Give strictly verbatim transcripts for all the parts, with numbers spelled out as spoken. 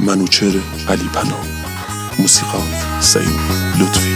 منوچهر علی پناه، موسیقی سعید لطفی.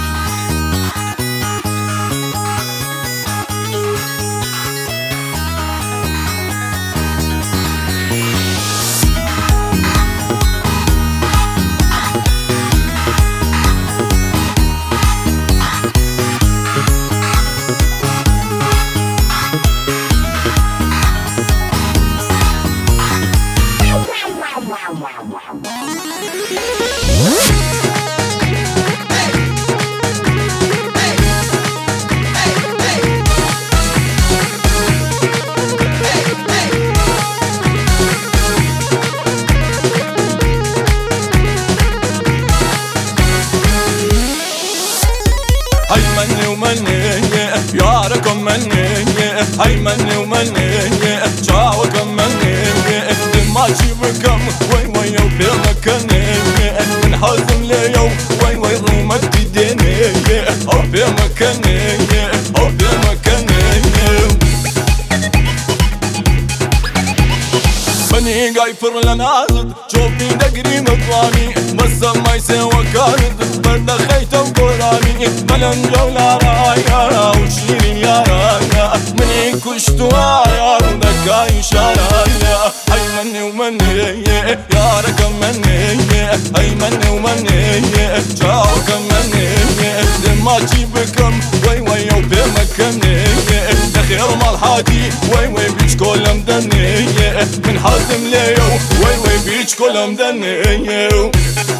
هاي مني ومني ياركم مني، هاي مني ومني جاوكم مني، ماشي بكم وي وي وفي مكاني، من حزم ليو وي وي ضمت بديني، او في مكاني او في مكاني. بني قايفر لنازد شوفي دقري مطلاني، بس ما يسوى كارد برد خيته وقراني، ملن جولا رايا وشيرين يا رايا مني كشتوايا ودكاي شرايا. هاي مني ومني يا ركم مني، هاي مني ومني جاوك مني، دماجي بكم وي وي وفي مكاني، خير مال حاجي وي وي بيش كل مدني، من حازم ليو وي وي بيش كل مدني.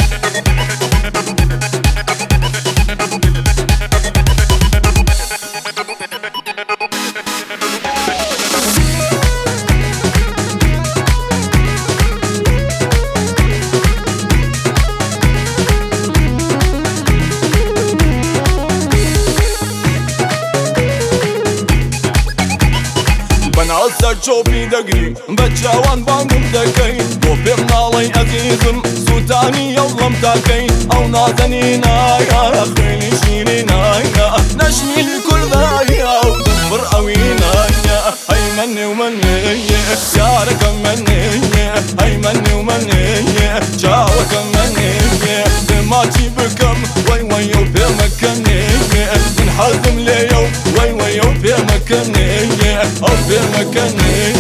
بنعصر شوفي دقري بتجاوان بانقم دكي، وفي منالي عزيزم سوتاني يوم تاكي، او نازنينا يا خيلي شيرينا يا نشمي الكل ذايا ودبر اوينا يا. هاي مني ومني يا ركم مني، هاي مني ومني جاوك مني، دماجي بكم وي وي وفي مكاني، من حزم ليو وي وي وفي مكاني او في مكاني.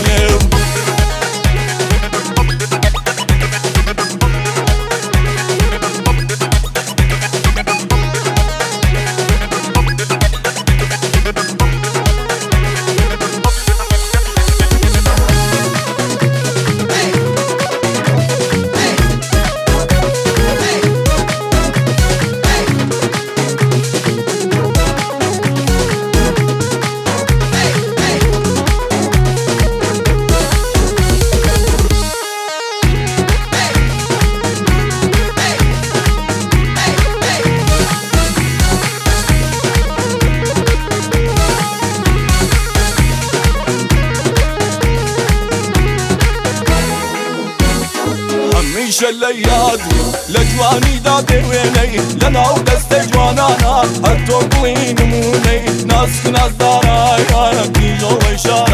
هميشه الليادي لجواني دادي ويني، لنا ودست جوانانا هرتو قوين موني، ناس ناس دارايا كيجو ويشار